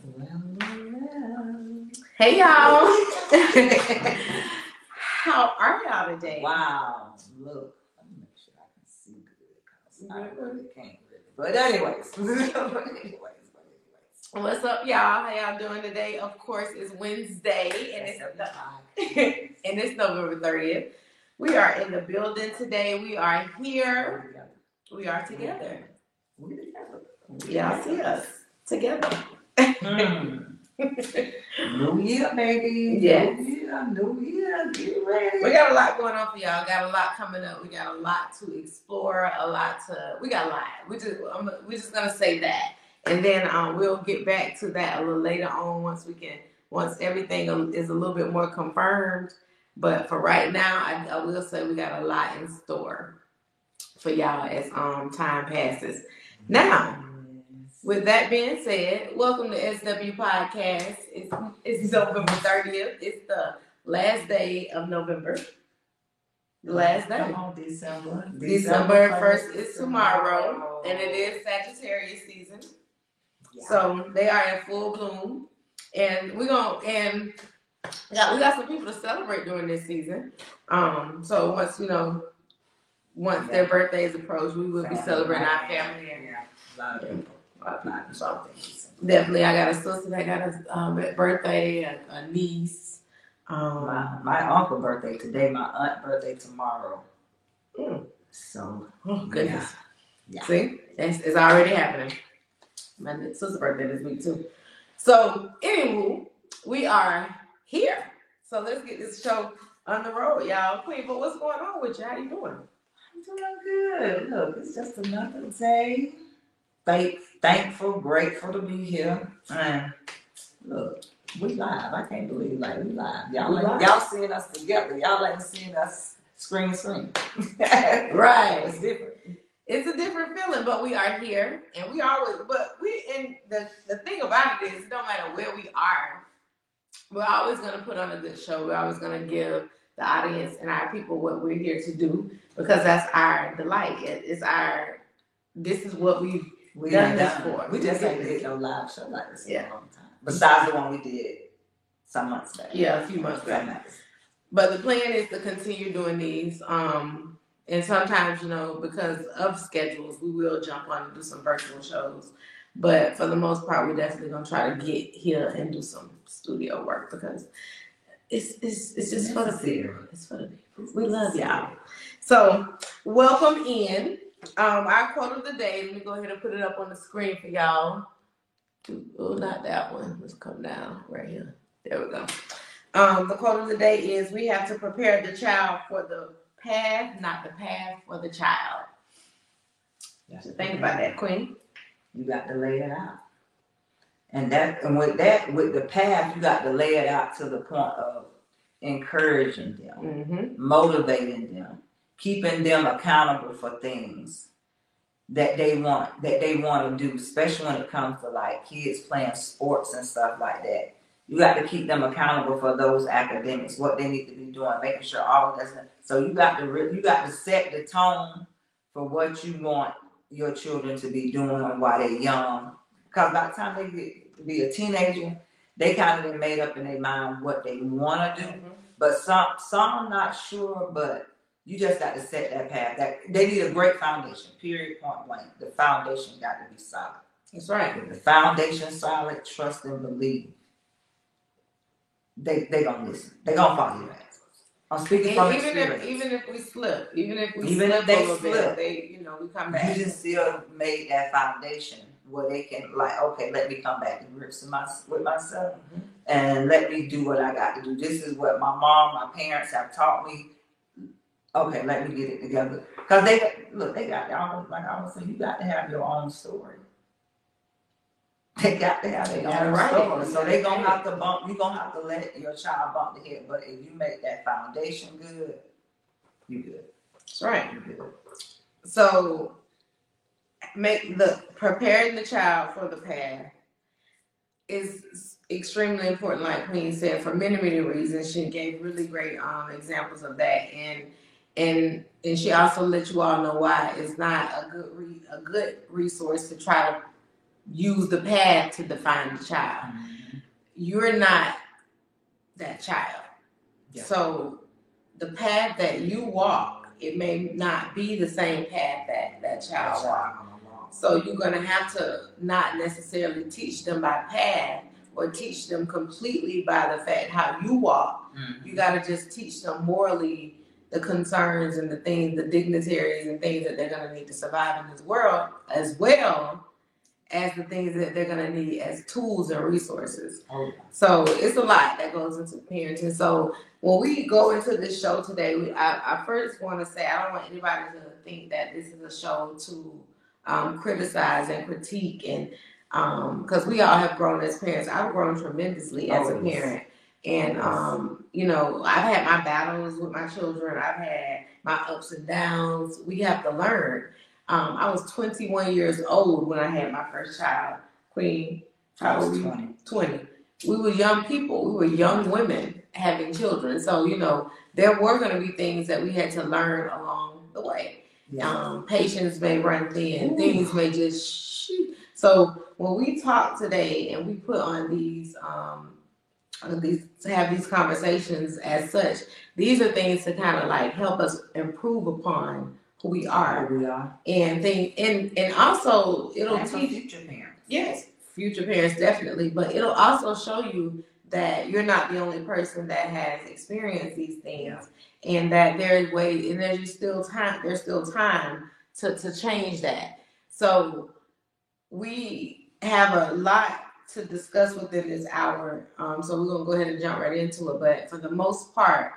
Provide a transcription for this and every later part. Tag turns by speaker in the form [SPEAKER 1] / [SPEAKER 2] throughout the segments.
[SPEAKER 1] Well.
[SPEAKER 2] Hey y'all. How are y'all today?
[SPEAKER 1] Wow. Look, let me make sure I can see good. I really can't really. But anyways.
[SPEAKER 2] What's up, y'all? How y'all doing today? Of course, it's Wednesday and it's November 30th. We are in the building today. We are here. We are together.
[SPEAKER 1] We're together.
[SPEAKER 2] Y'all see us together.
[SPEAKER 1] New Year, baby.
[SPEAKER 2] Yes.
[SPEAKER 1] New Year. Get ready.
[SPEAKER 2] We got a lot going on for y'all. Got a lot coming up. We got a lot to explore. We got a lot. We're just gonna say that, and then we'll get back to that a little later on once everything is a little bit more confirmed. But for right now, I will say we got a lot in store for y'all as time passes. Now, with that being said, welcome to SW Podcast. It's November 30th. It's the last day of November. The last day.
[SPEAKER 1] Come on, December.
[SPEAKER 2] December 1st is tomorrow, and it is Sagittarius season. Yeah. So they are in full bloom, and we got some people to celebrate during this season. So once their birthdays approach, we will be celebrating our family and
[SPEAKER 1] a lot of people.
[SPEAKER 2] So definitely, I got a sister that got a birthday, a niece.
[SPEAKER 1] My uncle birthday today, my aunt birthday tomorrow. So
[SPEAKER 2] goodness, yeah. See, it's already happening. My sister's birthday this week too. So anywho, we are here. So let's get this show on the road, y'all. Queen, but what's going on with you? How you doing?
[SPEAKER 1] I'm doing good. Look, it's just another day. Thankful, grateful to be here. And look, we live. I can't believe we live. Y'all seeing us together. Y'all ain't seeing us screen.
[SPEAKER 2] Right.
[SPEAKER 1] It's different.
[SPEAKER 2] It's a different feeling, but we are here, and the thing about it is, no matter where we are, we're always going to put on a good show. We're always going to give the audience and our people what we're here to do, because that's our delight. This is what we've done this for.
[SPEAKER 1] We just ain't did no live show like this in a long time. Besides the one we did some months back.
[SPEAKER 2] Yeah, a few months back. But the plan is to continue doing these. And sometimes, because of schedules, we will jump on and do some virtual shows. But for the most part, we're definitely going to try to get here and do some studio work, because it's just for the people. It's for the people. We love y'all. So welcome in. Our quote of the day, let me go ahead and put it up on the screen for y'all. Oh, not that one. Let's come down right here. There we go. The quote of the day is, we have to prepare the child for the path, not the path for the child. So think about that, Queen.
[SPEAKER 1] You got to lay it out. And with the path, you got to lay it out to the point of encouraging them, motivating them, keeping them accountable for things that they want to do, especially when it comes to kids playing sports and stuff like that. You got to keep them accountable for those academics, what they need to be doing, making sure all of that's. So you got to set the tone for what you want your children to be doing while they're young. Because by the time they get to be a teenager, they kind of made up in their mind what they want to do. But some not sure, but you just got to set that path. That they need a great foundation. Period. Point blank. The foundation got to be solid.
[SPEAKER 2] That's right.
[SPEAKER 1] If the foundation solid, trust and believe. They gonna listen. They gonna follow your ass. I'm speaking from experience.
[SPEAKER 2] Even if we slip, even if they
[SPEAKER 1] slip,
[SPEAKER 2] we come back.
[SPEAKER 1] You just still made that foundation where they can okay, let me come back and grips with myself, and let me do what I got to do. This is what my parents have taught me. Okay, let me get it together. Because they got y'all, like I was saying, you got to have your own story. They got to have their own story. So you're gonna have to let your child bump the head. But if you make that foundation good, you good.
[SPEAKER 2] That's right. You good. So preparing the child for the path is extremely important, like Queen said, for many, many reasons. She gave really great examples of that, and she also let you all know why it's not a good resource to try to use the path to define the child. You're not that child. Yeah. So the path that you walk, it may not be the same path that child walks. So you're going to have to not necessarily teach them by path or teach them completely by the fact how you walk. You got to just teach them morally the concerns and the things, the dignitaries and things that they're going to need to survive in this world, as well as the things that they're going to need as tools and resources. So it's a lot that goes into parenting. So when we go into this show today, I first want to say, I don't want anybody to think that this is a show to criticize and critique, and because we all have grown as parents. I've grown tremendously as a parent. And, you know, I've had my battles with my children. I've had my ups and downs. We have to learn. I was 21 years old when I had my first child. Queen, how old were you? 20. We were young people. We were young women having children. So, you know, there were going to be things that we had to learn along the way. Yeah. Patience may run thin. Things may just shoot. So when we talk today and we put on these to have these conversations as such, these are things to kind of like help us improve upon who we are. And also it'll teach
[SPEAKER 1] future parents.
[SPEAKER 2] Yes, future parents definitely, but it'll also show you that you're not the only person that has experienced these things, and that there's ways, and there's still time to change that. So we have a lot to discuss within this hour, so we're gonna go ahead and jump right into it. But for the most part,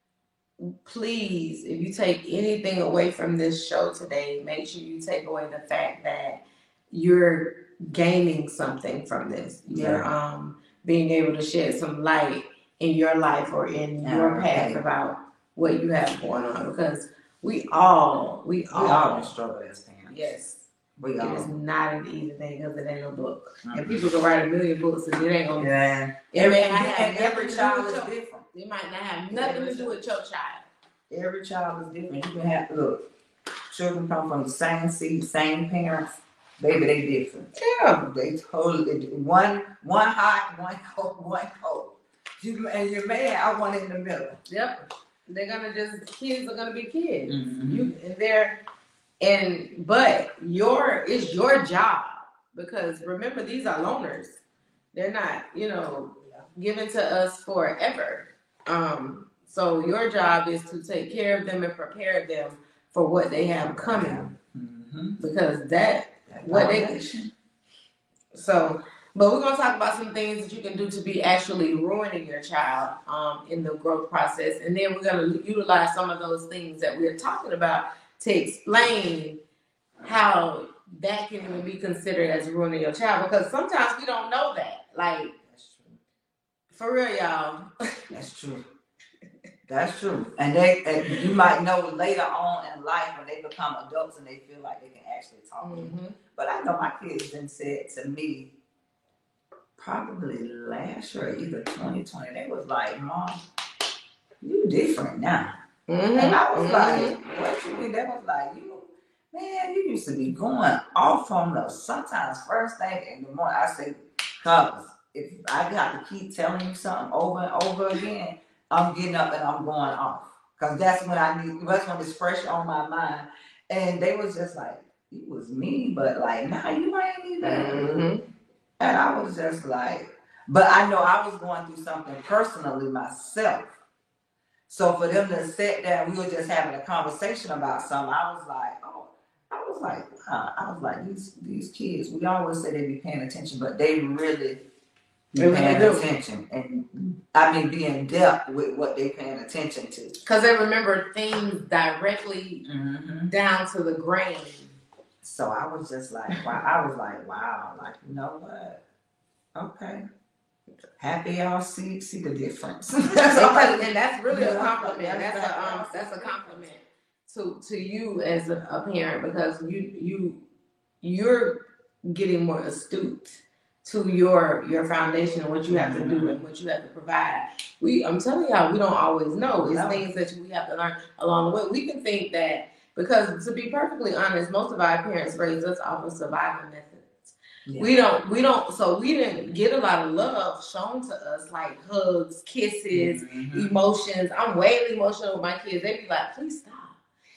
[SPEAKER 2] please, if you take anything away from this show today, make sure you take away the fact that you're gaining something from this. You're being able to shed some light in your life or in your path about what you have going on, because we all
[SPEAKER 1] struggle as parents.
[SPEAKER 2] Yes. It is not an easy thing because it ain't no book. And people can write 1,000,000 books and it ain't gonna.
[SPEAKER 1] Every child is different.
[SPEAKER 2] It might not have nothing to do with your child.
[SPEAKER 1] Every child is different. You can have, look, children come from the same seed, same parents. Baby, they different.
[SPEAKER 2] Yeah.
[SPEAKER 1] They totally different. One hot, one cold. And you're mad, I want in the middle.
[SPEAKER 2] Yep. They're gonna kids are gonna be kids.
[SPEAKER 1] Mm-hmm.
[SPEAKER 2] But it's your job, because remember, these are loners. They're not, given to us forever. So your job is to take care of them and prepare them for what they have coming, because but we're gonna talk about some things that you can do to be actually ruining your child in the growth process, and then we're gonna utilize some of those things that we're talking about to explain how that can even be considered as ruining your child, because sometimes we don't know that. Like, that's true. For real, y'all.
[SPEAKER 1] That's true. That's true. And you might know later on in life when they become adults and they feel like they can actually talk to you. But I know my kids then said to me, probably last year, either 2020, they was like, Mom, you different now. And I was like, what you mean? They was like, you used to be going off on us sometimes first thing in the morning. I said, cuz if I got to keep telling you something over and over again, I'm getting up and I'm going off. Cause that's when it's fresh on my mind. And they was just like, you was mean, but like, nah, you ain't even. And I was just like, but I know I was going through something personally myself. So for them to sit there, we were just having a conversation about something. I was like, these kids, we always say they be paying attention, but they really be paying attention. And I mean, be in depth with what they paying attention to.
[SPEAKER 2] Because they remember things directly down to the grain.
[SPEAKER 1] So I was just like, wow, like, you know what? Okay. Happy y'all see the difference.
[SPEAKER 2] And that's really a compliment. That's a compliment to you as a parent, because you're getting more astute to your foundation and what you have to do and what you have to provide. I'm telling y'all, we don't always know. It's things that we have to learn along the way. We can think that, because to be perfectly honest, most of our parents raised us off of survival methods.
[SPEAKER 1] Yeah.
[SPEAKER 2] We don't, so we didn't get a lot of love shown to us, like hugs, kisses, emotions. I'm way emotional with my kids. They be like, please stop.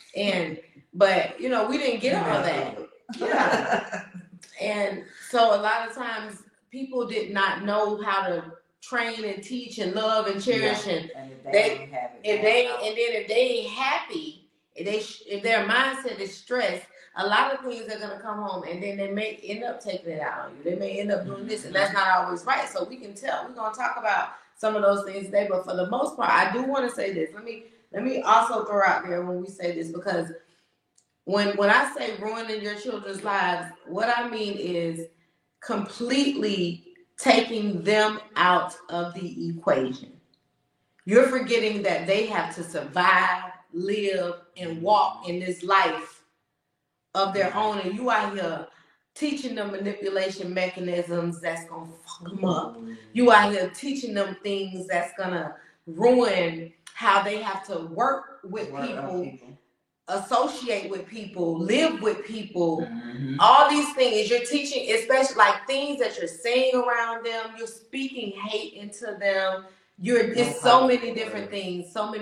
[SPEAKER 2] But we didn't get all of that. Yeah. And so a lot of times people did not know how to train and teach and love and cherish, and if they ain't happy, if their mindset is stressed, a lot of things are gonna come home, and then they may end up taking it out on you. They may end up doing this, and that's not always right. So we can tell. We're gonna talk about some of those things today, but for the most part, I do want to say this. Let me also throw out there when we say this, because when I say ruining your children's lives, what I mean is completely taking them out of the equation. You're forgetting that they have to survive, live, and walk in this life of their own, and you out here teaching them manipulation mechanisms that's gonna fuck them up. You out here teaching them things that's gonna ruin how they have to work with people, associate with people, live with people. All these things you're teaching, especially like things that you're saying around them. You're speaking hate into them. It's so many different things. So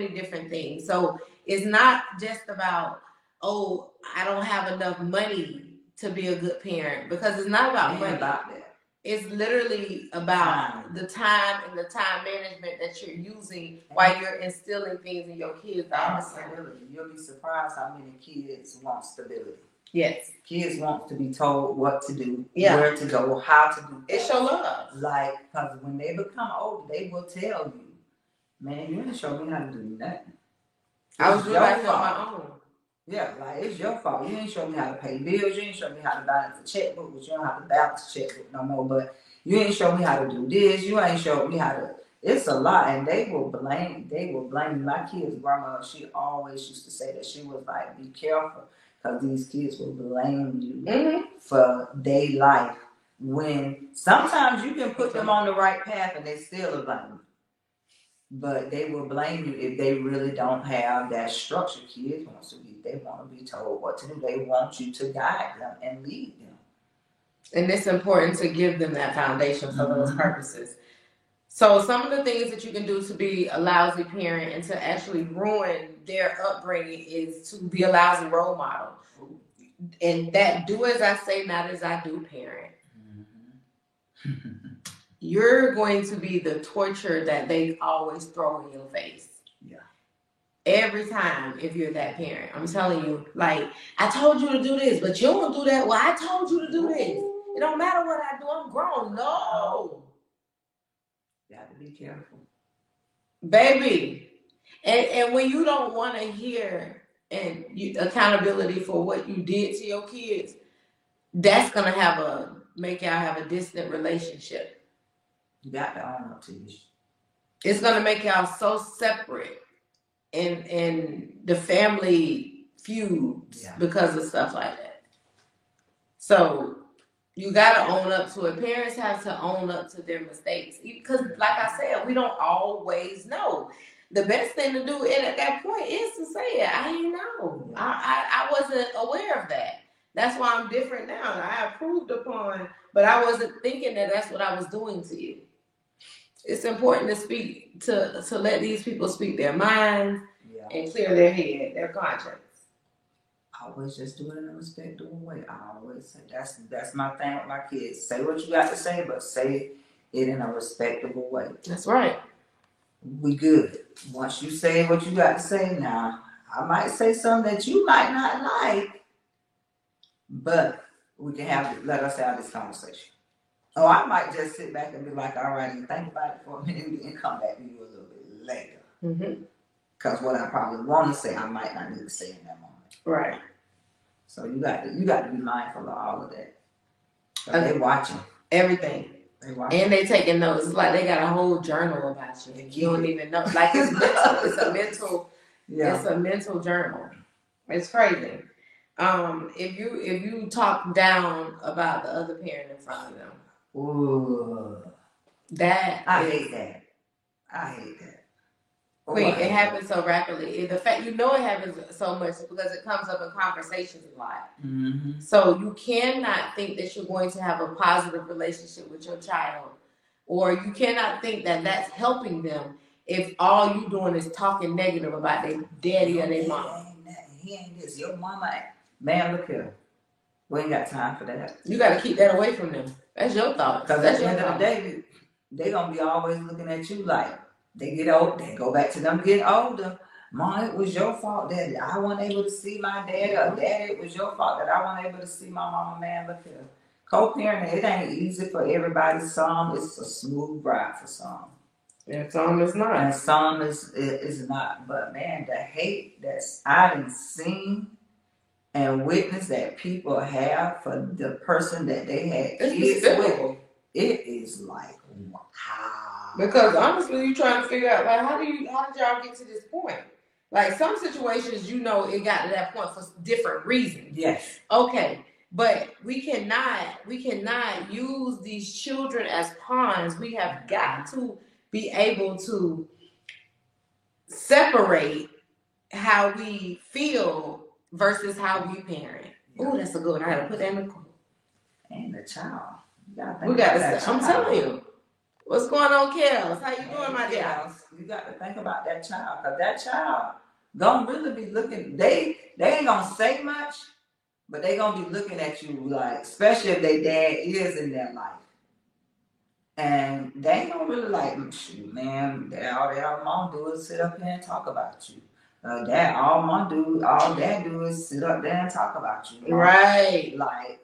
[SPEAKER 2] it's not just about, oh, I don't have enough money to be a good parent, because it's not about money. It's literally about the time and the time management that you're using while you're instilling things in your kids.
[SPEAKER 1] Stability. You'll be surprised how many kids want stability.
[SPEAKER 2] Yes.
[SPEAKER 1] Kids want to be told what to do, where to go, how to do
[SPEAKER 2] things. It's your love.
[SPEAKER 1] Like, because when they become older, they will tell you, man, you didn't show me how to do nothing.
[SPEAKER 2] I was doing that on my own.
[SPEAKER 1] Yeah, like, it's your fault. You ain't show me how to pay bills. You ain't show me how to balance a checkbook, but you don't have to balance a checkbook no more. But you ain't show me how to do this. You ain't show me how to. It's a lot, and they will blame. My kid's grandma. She always used to say that. She was like, "Be careful, because these kids will blame you for their life. When sometimes you can put them on the right path, and they still will blame you. But they will blame you if they really don't have that structure. Kids they want to be told what to do. They want you to guide them and lead them.
[SPEAKER 2] And it's important to give them that foundation for those purposes. So some of the things that you can do to be a lousy parent and to actually ruin their upbringing is to be a lousy role model. And that do as I say, not as I do parent. You're going to be the torture that they always throw in your face. Yeah. Every time, if you're that parent, I'm telling you, like, I told you to do this, but you don't do that. Well, I told you to do this. It don't matter what I do. I'm grown. No.
[SPEAKER 1] You have to be careful.
[SPEAKER 2] Baby. And when you don't want to hear accountability for what you did to your kids, that's going to make y'all have a distant relationship.
[SPEAKER 1] You got to own up to you.
[SPEAKER 2] It's gonna make y'all so separate in the family feuds because of stuff like that. So you gotta own up to it. Parents have to own up to their mistakes, because, like I said, we don't always know. The best thing to do at that point is to say it. I didn't know. I wasn't aware of that. That's why I'm different now. I improved upon, but I wasn't thinking that that's what I was doing to you. It's important to speak to let these people speak their minds and clear their head, their conscience.
[SPEAKER 1] I always just do it in a respectful way. I always say that's my thing with my kids. Say what you got to say, but say it in a respectable way.
[SPEAKER 2] That's right.
[SPEAKER 1] We good. Once you say what you got to say, now I might say something that you might not like, but we can let us have this conversation. Oh, I might just sit back and be like, all right, and think about it for a minute and come back to you a little bit later. Because what I probably want to say, I might not need to say in that moment.
[SPEAKER 2] Right.
[SPEAKER 1] So you got to be mindful of all of that. Okay. They're watching.
[SPEAKER 2] Everything. And they taking notes. It's like they got a whole journal about you. You don't even know. Like, it's mental. It's a mental journal. It's crazy. If you talk down about the other parent in front of them.
[SPEAKER 1] Ooh. I hate that.
[SPEAKER 2] Queen, it happens so rapidly. The fact it happens so much because it comes up in conversations a lot. Mm-hmm. So you cannot think that you're going to have a positive relationship with your child, or you cannot think that that's helping them if all you doing is talking negative about their daddy or their mama.
[SPEAKER 1] He ain't this. Your mama, man, look here. We ain't got time for that.
[SPEAKER 2] You got to keep that away from them. That's your thought.
[SPEAKER 1] Because at the end of the day, they gonna be always looking at you like they get old. They go back to them getting older. Mom, it was your fault that I wasn't able to see my dad, or Dad, it was your fault that I wasn't able to see my mama. Man, look here. Co-parenting, it ain't easy for everybody. Some it's a smooth ride for some.
[SPEAKER 2] And some is not.
[SPEAKER 1] And some is not. But man, the hate that's I done seen and witnessed that people have for the person that they had kids with, it is like wow.
[SPEAKER 2] Because honestly, you trying to figure out like how did y'all get to this point? Like some situations, it got to that point for different reasons.
[SPEAKER 1] Yes.
[SPEAKER 2] Okay. But we cannot use these children as pawns. We have got to be able to separate how we feel versus how we parent. Oh, that's a good one. I gotta put that in the quote.
[SPEAKER 1] And the child.
[SPEAKER 2] We gotta. I'm telling you. What's going on, Kels? How you doing, my dear?
[SPEAKER 1] You got to think about that child, because that child don't really be looking. They ain't gonna say much, but they gonna be looking at you like, especially if their dad is in their life, and they ain't gonna really like, shoot, man. All their mom do is sit up here and talk about you. All dad do is sit up there and talk about you.
[SPEAKER 2] Right.
[SPEAKER 1] Like,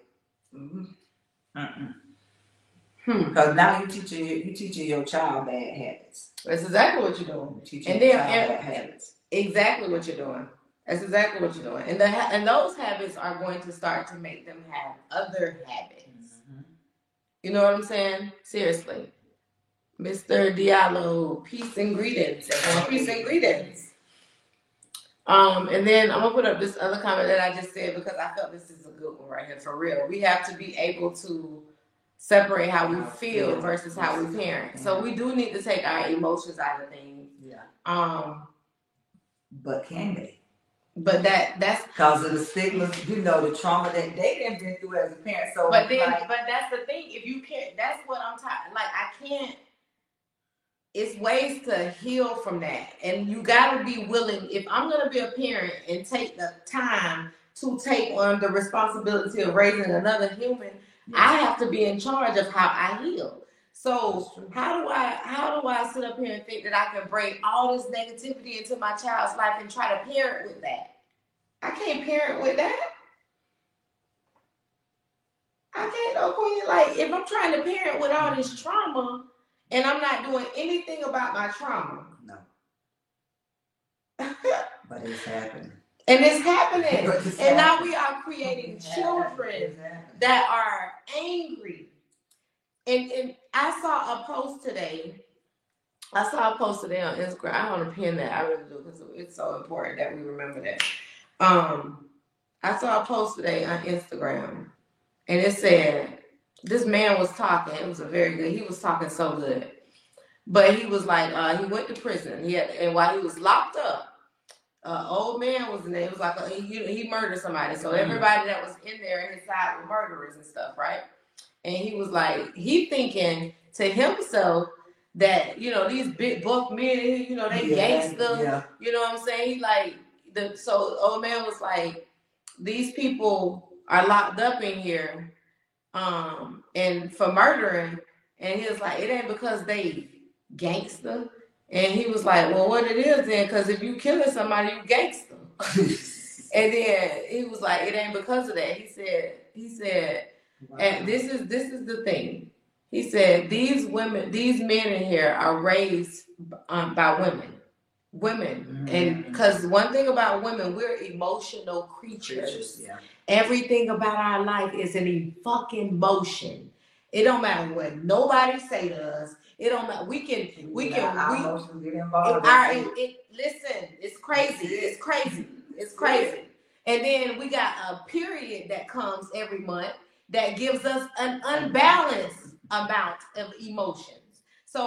[SPEAKER 1] because now you teaching your child bad habits.
[SPEAKER 2] That's exactly what you're doing.
[SPEAKER 1] Bad habits.
[SPEAKER 2] Exactly what you're doing. That's exactly what you're doing. And those habits are going to start to make them have other habits. Mm-hmm. You know what I'm saying? Seriously. Mr. Diallo, peace and greetings. Peace and greetings. And then I'm gonna put up this other comment that I just said because I felt this is a good one right here for real. We have to be able to separate how we feel versus how we parent. So we do need to take our emotions out of things.
[SPEAKER 1] Yeah. But can they?
[SPEAKER 2] But that's
[SPEAKER 1] because of the stigma, the trauma that they didn't been through as a parent. So,
[SPEAKER 2] but that's the thing. If you can't, that's what I'm talking. Like I can't. It's ways to heal from that, and you got to be willing. If I'm gonna be a parent and take the time to take on the responsibility of raising another human, I have to be in charge of how I heal. So how do I sit up here and think that I can bring all this negativity into my child's life and try to parent with that? I can't parent with that. I can't, Queen. Like, if I'm trying to parent with all this trauma and I'm not doing anything about my trauma.
[SPEAKER 1] No. But it's happening.
[SPEAKER 2] And it's happening. And now we are creating children that are angry. And I saw a post today. on Instagram. I want to pin that. I really do because it's so important that we remember that. I saw a post today on Instagram, and it said this man was talking. It was he was talking so good, but he was like, he went to prison. And while he was locked up, old man was in there. It was like he murdered somebody. So everybody that was in there in his side were murderers and stuff, right? And he was like, he thinking to himself that, these big buck men, they gangster. Yeah. You know what I'm saying? He like, so old man was like, these people are locked up in here and for murdering. And he was like, it ain't because they gangster. And he was like, well, what it is then? Because if you killing somebody, you gangster. And then he was like, it ain't because of that. He said, wow. And this is the thing. He said, these men in here are raised by women. Mm-hmm. And because one thing about women, we're emotional creatures. Yeah. Everything about our life is an fucking emotion. It don't matter what nobody say to us. It don't matter. We can
[SPEAKER 1] emotions get involved.
[SPEAKER 2] Listen, it's crazy. It's crazy. And then we got a period that comes every month that gives us an unbalanced amount of emotions. So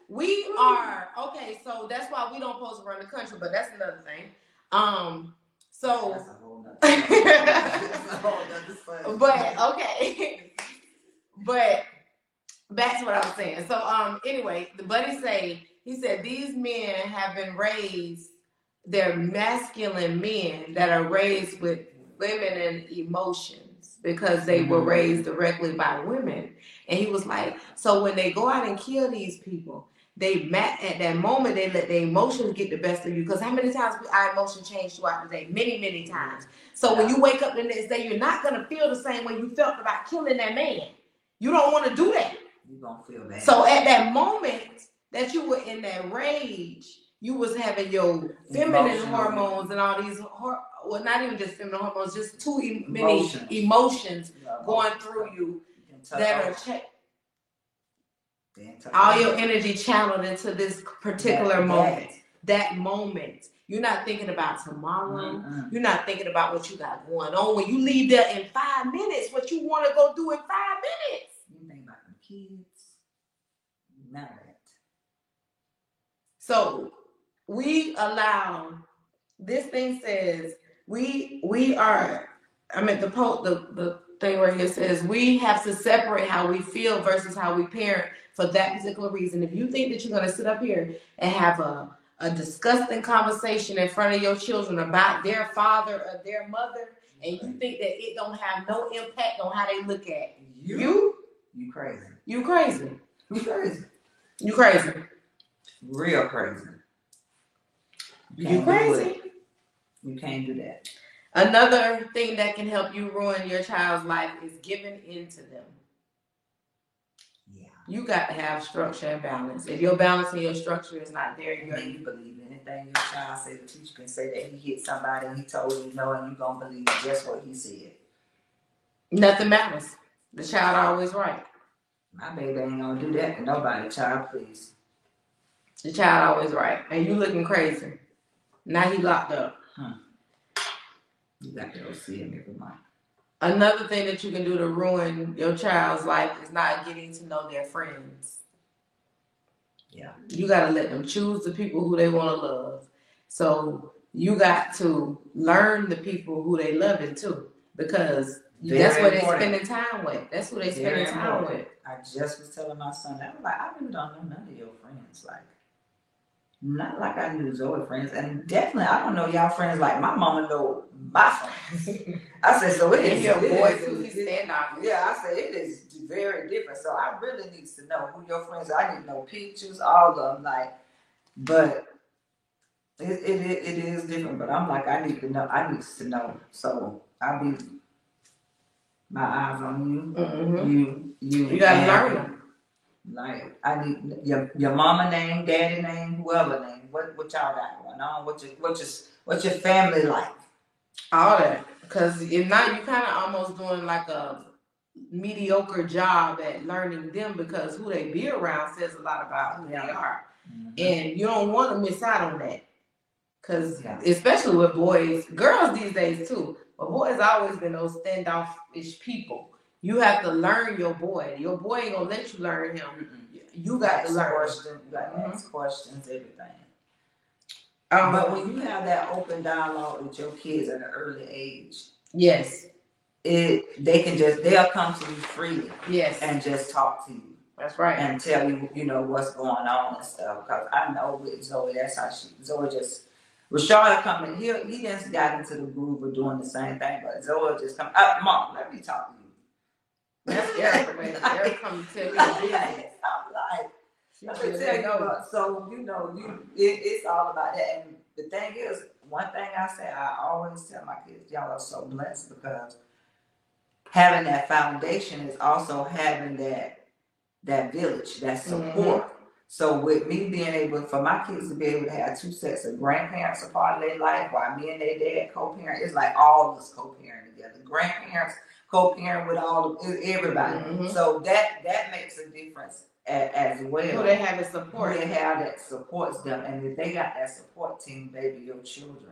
[SPEAKER 2] We are okay, so that's why we don't supposed to run the country, but that's another thing. So
[SPEAKER 1] that's a whole nother that's a whole nother
[SPEAKER 2] but okay. But back to what I was saying. So anyway, the buddy he said these men have been raised, they're masculine men that are raised with feminine emotions because they were raised directly by women. And he was like, so when they go out and kill these people, at that moment they let their emotions get the best of you. Because how many times our emotions change throughout the day? Many, many times. So when you wake up the next day, you're not gonna feel the same way you felt about killing that man. You don't want to do that.
[SPEAKER 1] You're gonna feel bad. So
[SPEAKER 2] at that moment that you were in that rage, you was having your feminine hormones and all these, well, not even just feminine hormones, just too many emotions going through you that are all your energy channeled into this particular moment. That moment. You're not thinking about tomorrow. You're not thinking about what you got going on. When you leave there in 5 minutes, what you want to go do in 5 minutes.
[SPEAKER 1] You think about the kids. None of that.
[SPEAKER 2] So we allow, this thing says, we are, the thing right here says, we have to separate how we feel versus how we parent for that particular reason. If you think that you're going to sit up here and have a disgusting conversation in front of your children about their father or their mother, and you think that it don't have no impact on how they look at you
[SPEAKER 1] crazy.
[SPEAKER 2] You crazy.
[SPEAKER 1] You crazy.
[SPEAKER 2] You crazy.
[SPEAKER 1] Real crazy.
[SPEAKER 2] You crazy.
[SPEAKER 1] You can't do that.
[SPEAKER 2] Another thing that can help you ruin your child's life is giving in to them. Yeah. You got to have structure and balance. If your balance and your structure is not there,
[SPEAKER 1] you believe anything your child says. The teacher can say that he hit somebody and he told you no, and you gonna believe just what he said.
[SPEAKER 2] Nothing matters. The child always right.
[SPEAKER 1] My baby ain't gonna do that to nobody. Child, please.
[SPEAKER 2] The child always right, and you looking crazy. Now he locked up.
[SPEAKER 1] You got to go see him every month.
[SPEAKER 2] Another thing that you can do to ruin your child's life is not getting to know their friends. Yeah. You got to let them choose the people who they want to love. So you got to learn the people who they love it too, because that's what they're spending time with. That's who they're spending time with.
[SPEAKER 1] I just was telling my son that. I was like, I really don't know none of your friends. Like, not like I knew Zoe friends, and definitely I don't know y'all friends like my mama know my friends. I said, so it is your boys who stand out. Yeah, I said it is very different. So I really need to know who your friends are. I need to know pictures, all of them. Like, but it is different. But I'm like, I need to know. I need to know. So I'll be my eyes on you. Mm-hmm. You gotta learn them. Like, I need your mama name, daddy name, whoever name. What y'all got going on? What's your family like?
[SPEAKER 2] All that, because if not, you kind of almost doing like a mediocre job at learning them, because who they be around says a lot about who they are, and you don't want to miss out on that. Because especially with boys, girls these days too, but boys always been those standoffish people. You have to learn your boy. Your boy ain't gonna let you learn him. You got to learn. You got to ask questions, everything. But when you have that open dialogue with your kids at an early age, yes, they'll come to you freely, yes, and just talk to you. That's right, and tell you what's going on and stuff. Because I know with Zoe, that's how Zoe just. Rashad coming, he just got into the groove of doing the same thing, but Zoe just come. Mom, let me talk to you. That's Erica, man. Erica come to tell me the business. I'm like, let me tell you about. So it's all about that. And the thing is, one thing I say, I always tell my kids, y'all are so blessed, because having that foundation is also having that village, that support. Mm-hmm. So with me being able, for my kids to be able to have 2 sets of grandparents a part of their life, while me and their dad co-parent, it's like all of us co-parent together. Grandparents co-parent with everybody. Mm-hmm. So that makes a difference as well. Who they have the support. Who they have that supports them. And if they got that support team, baby, your children.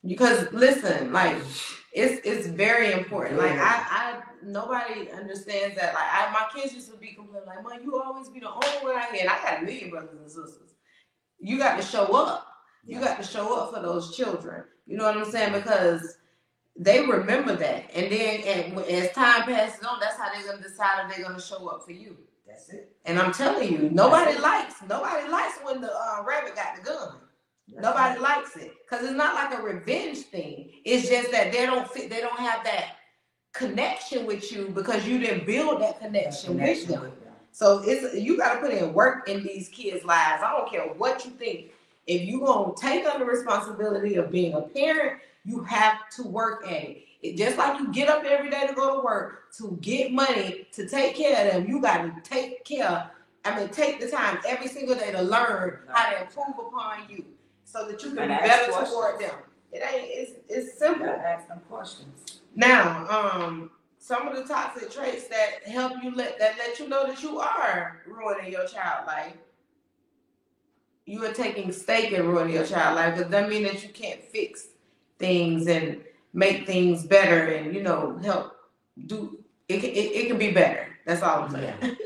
[SPEAKER 2] Because listen, like it's very important. Like I nobody understands that. Like my kids used to be complaining, like, "Mom, you always be the only one out here." And I got a million brothers and sisters. You got to show up. You got to show up for those children. You know what I'm saying? Because they remember that, and then as time passes on, that's how they're gonna decide if they're gonna show up for you.
[SPEAKER 1] That's it.
[SPEAKER 2] And I'm telling you, nobody likes when the rabbit got the gun. Nobody likes it because it's not like a revenge thing. It's just that they don't have that connection with you because you didn't build that connection with them. So you got to put in work in these kids' lives. I don't care what you think. If you gonna take on the responsibility of being a parent, you have to work at it. Just like you get up every day to go to work to get money to take care of them, you got to take the time every single day to learn how to improve upon you, so that you can be better toward them. It's simple.
[SPEAKER 1] Ask them questions.
[SPEAKER 2] Now, some of the toxic traits that help you let you know that you are ruining your child's life. You are taking stake in ruining your child's life. It doesn't mean that you can't fix things and make things better and help do it. It can be better. That's all I'm saying.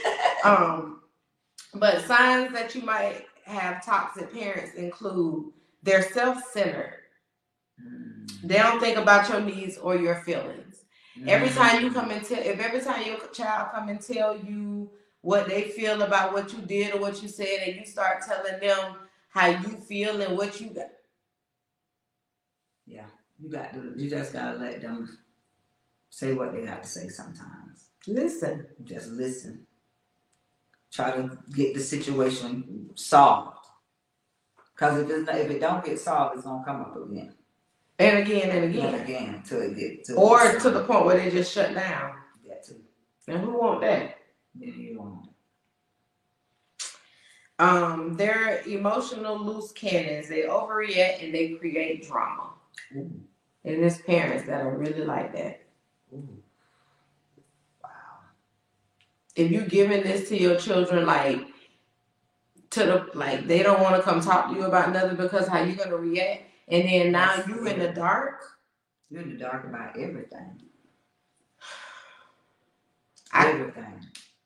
[SPEAKER 2] But signs that you might have toxic parents include they're self-centered. They don't think about your needs or your feelings. Every time your child come and tell you what they feel about what you did or what you said, and you start telling them how you feel and what you got.
[SPEAKER 1] Yeah, you just gotta let them say what they have to say sometimes.
[SPEAKER 2] Listen.
[SPEAKER 1] Just listen. Try to get the situation solved. Because if it don't get solved, it's gonna come up again.
[SPEAKER 2] And again and again.
[SPEAKER 1] And again until it gets
[SPEAKER 2] to the point where they just shut down.
[SPEAKER 1] That too.
[SPEAKER 2] And who want that?
[SPEAKER 1] Yeah, you want
[SPEAKER 2] it. They're emotional loose cannons. They overreact and they create drama. Ooh. And there's parents that are really like that. Ooh. Wow. If you're giving this to your children, they don't want to come talk to you about nothing because how you gonna react, and then now you're in the dark.
[SPEAKER 1] You're in the dark about everything. Everything.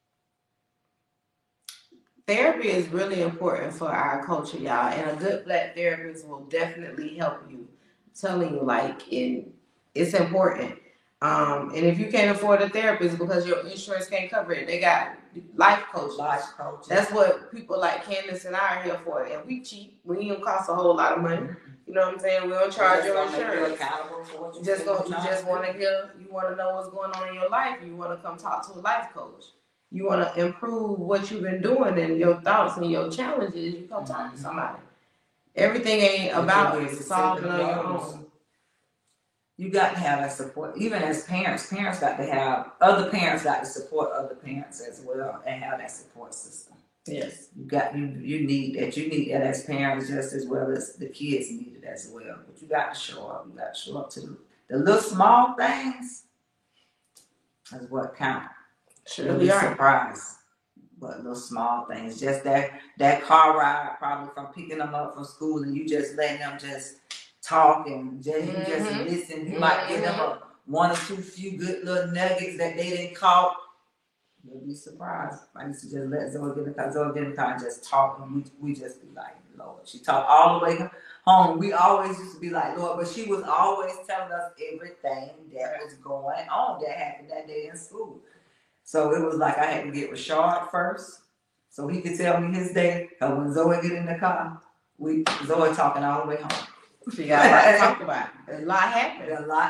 [SPEAKER 2] Therapy is really important for our culture, y'all, and a good Black therapist will definitely help you. I'm telling you, it's important. And if you can't afford a therapist because your insurance can't cover it, they got life coaches. That's what people like Candace and I are here for. And we cheap. We don't cost a whole lot of money. You know what I'm saying? We don't charge your insurance. You just want to hear. You want to know what's going on in your life. You want to come talk to a life coach. You want to improve what you've been doing and your thoughts and your challenges. You come talk to somebody. Everything ain't about solving on your own.
[SPEAKER 1] You got to have that support. Even as parents got to have other parents got to support other parents as well and have that support system.
[SPEAKER 2] Yes.
[SPEAKER 1] You need that. You need that as parents just as well as the kids need it as well. But you got to show up. You got to show up to the little small things. That's what count.
[SPEAKER 2] Sure,
[SPEAKER 1] you'll be surprised. But little small things, just that car ride, probably from picking them up from school, and you just letting them just talk and just listen. You might give them one or two few good little nuggets that they didn't caught. You'll be surprised. I used to just let Zoe get in the car and just talk, and we just be like, Lord. She talked all the way home. We always used to be like, Lord, but she was always telling us everything that was going on that happened that day in school. So it was like I had to get Rashard first, so he could tell me his day. Because when Zoe get in the car, Zoe talking all the way home.
[SPEAKER 2] She got a lot to talk about. A lot happened.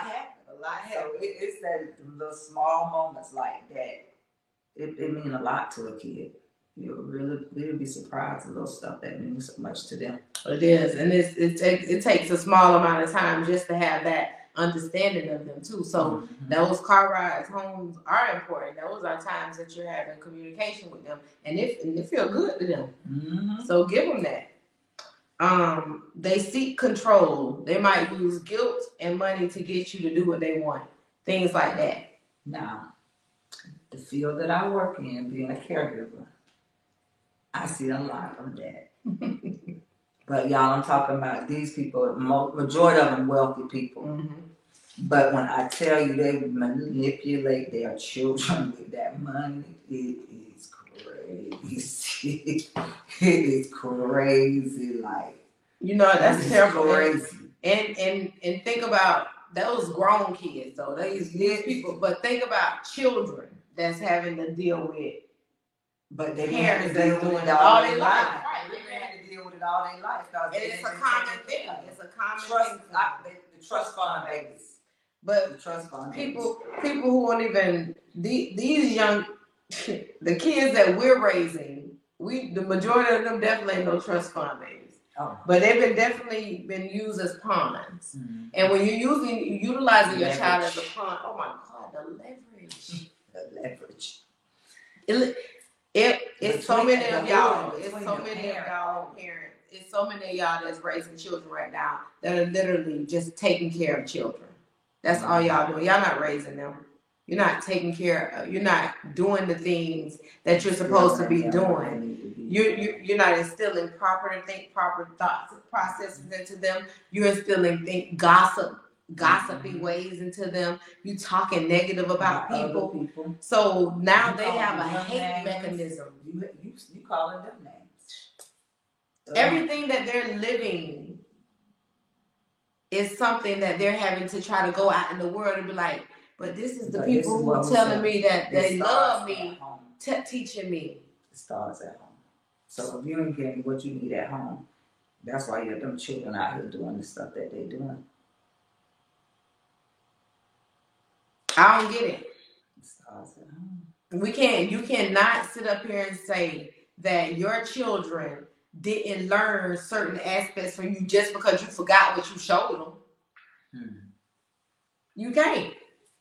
[SPEAKER 1] So it's that little small moments like that. It means a lot to a kid. You'll really be surprised at little stuff that means so much to them.
[SPEAKER 2] It is, and it takes a small amount of time just to have that understanding of them too. So those car rides home are important. Those are times that you're having communication with them, and it feel good to them. Mm-hmm. So give them that. They seek control. They might use guilt and money to get you to do what they want. Things like that.
[SPEAKER 1] Now, the field that I work in, being a caregiver, I see a lot of that. But y'all, I'm talking about these people. Majority of them wealthy people. Mm-hmm. But when I tell you they manipulate their children with that money, it is crazy. It is crazy. Like,
[SPEAKER 2] you know, that's terrible. Crazy. And think about those grown kids, though. These people. But think about children that's having to deal with. But they parents that's doing it all their life. Right. They had to deal with it all their life. And it's a common thing. It's a common thing.
[SPEAKER 1] The trust fund babies.
[SPEAKER 2] But people who won't even these young the kids that we're raising, the majority of them definitely ain't no trust fund babies. Oh. But they've definitely been used as pawns. Mm-hmm. And when you're utilizing your child as a pawn, oh my God, the leverage.
[SPEAKER 1] The leverage.
[SPEAKER 2] It's so many of y'all. It's so many of y'all parents. It's so many of y'all that's raising children right now that are literally just taking care of children. That's all y'all doing. Y'all not raising them. You're not taking care of. You're not doing the things that you're supposed to be doing. You're not instilling proper thoughts and processes into them. You're instilling gossipy ways into them. You talking negative about people. So now they have a hate mechanism.
[SPEAKER 1] You calling them names.
[SPEAKER 2] Everything that they're living is something that they're having to try to go out in the world and be like, but this is the people who are telling me that they love me, teaching me.
[SPEAKER 1] It starts at home. So if you ain't getting what you need at home, that's why you have them children out here doing the stuff that they're doing.
[SPEAKER 2] I don't get it.
[SPEAKER 1] It starts at home.
[SPEAKER 2] You cannot sit up here and say that your children didn't learn certain aspects from you just because you forgot what you showed them. You can't.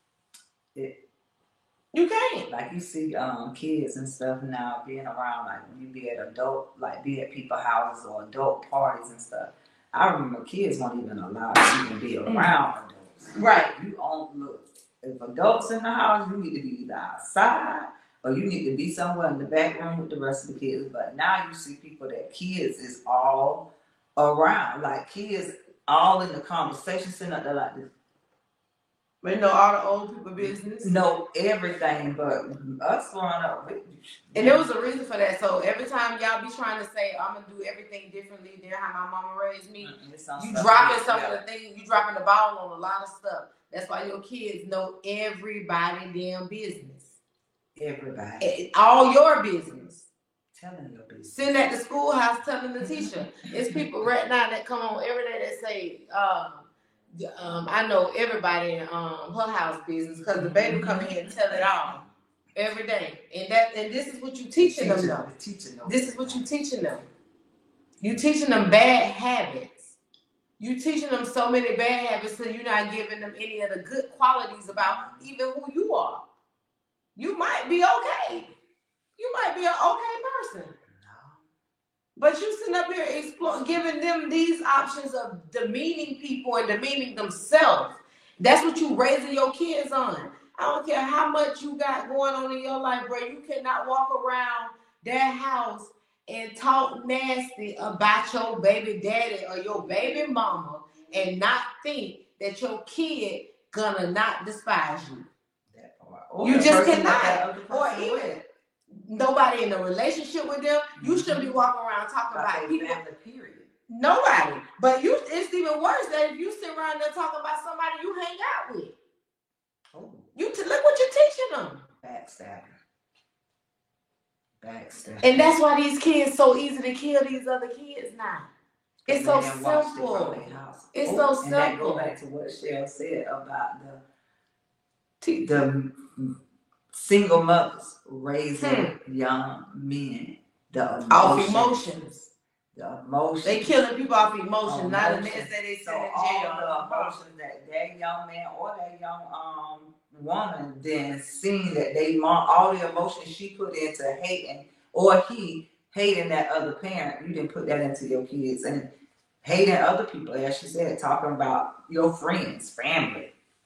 [SPEAKER 2] You can't.
[SPEAKER 1] Like you see kids and stuff now being around, like when you be at people's houses or adult parties and stuff. I remember kids weren't even allowed to even be around adults.
[SPEAKER 2] Right.
[SPEAKER 1] You don't look. If adults in the house, you need to be either outside or you need to be somewhere in the back room with the rest of the kids. But now you see people that kids is all around. Like kids all in the conversation, sitting up there like this.
[SPEAKER 2] They know all the old people business.
[SPEAKER 1] Know everything, but us growing up.
[SPEAKER 2] And there was a reason for that. So every time y'all be trying to say, I'm going to do everything differently than how my mama raised me, you dropping some of the things, you dropping the ball on a lot of stuff. That's why your kids know everybody damn business.
[SPEAKER 1] Everybody.
[SPEAKER 2] All your business.
[SPEAKER 1] Telling your business.
[SPEAKER 2] Sitting at the schoolhouse telling the teacher. It's people right now that come on every day that say, I know everybody in her house business because the baby come in here and tell it all every day. And this is what you teaching them though. This is what you teaching them. You teaching them bad habits. You teaching them so many bad habits so you're not giving them any of the good qualities about even who you are. You might be okay. You might be an okay person. But you sitting up here giving them these options of demeaning people and demeaning themselves. That's what you raising your kids on. I don't care how much you got going on in your life, bro. You cannot walk around that house and talk nasty about your baby daddy or your baby mama and not think that your kid gonna not despise you. You just cannot. Or even nobody in a relationship with them. You shouldn't be walking around talking about people.
[SPEAKER 1] Period.
[SPEAKER 2] Nobody. But it's even worse that if you sit around there talking about somebody you hang out with. Oh. Look what you're teaching them.
[SPEAKER 1] Backstab.
[SPEAKER 2] And that's why these kids so easy to kill these other kids now. It's so simple. It's so simple. And
[SPEAKER 1] that go back to what Cheryl said about the single mothers raising young men.
[SPEAKER 2] Off emotions.
[SPEAKER 1] The emotions.
[SPEAKER 2] They killing people off emotions, not unless they sit in jail.
[SPEAKER 1] All the emotions that young man or that young woman then seeing that all the emotions she put into hating or he hating that other parent, you didn't put that into your kids and hating other people, as she said, talking about your friends, family.